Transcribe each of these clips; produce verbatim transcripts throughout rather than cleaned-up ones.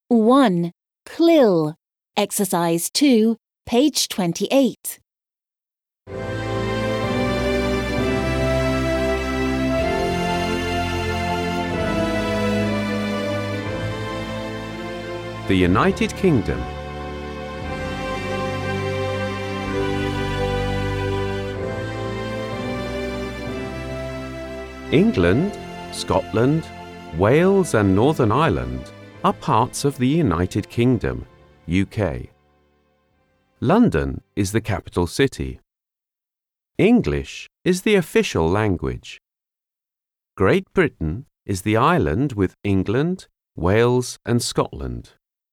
one. Clill. Exercise two, page twenty-eight. The United Kingdom. England, Scotland, Wales and Northern Ireland are parts of the United Kingdom, U K. London is the capital city. English is the official language. Great Britain is the island with England, Wales and Scotland.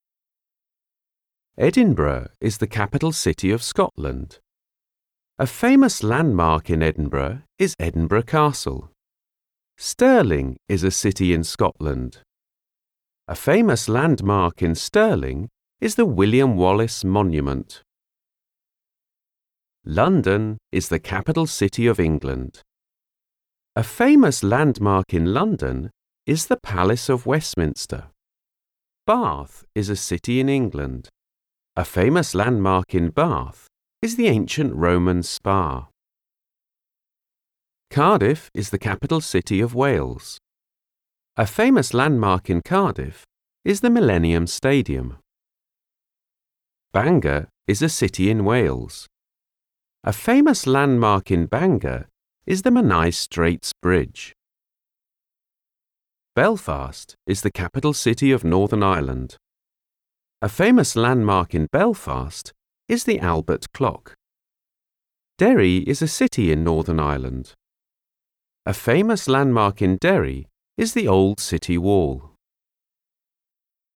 Edinburgh is the capital city of Scotland. A famous landmark in Edinburgh is Edinburgh Castle. Stirling is a city in Scotland. A famous landmark in Stirling is the William Wallace Monument. London is the capital city of England. A famous landmark in London is the Palace of Westminster. Bath is a city in England. A famous landmark in Bath is the ancient Roman Spa. Cardiff is the capital city of Wales. A famous landmark in Cardiff is the Millennium Stadium. Bangor is a city in Wales. A famous landmark in Bangor is the Menai Straits Bridge. Belfast is the capital city of Northern Ireland. A famous landmark in Belfast is the Albert Clock. Derry is a city in Northern Ireland. A famous landmark in Derry is the Old City Wall.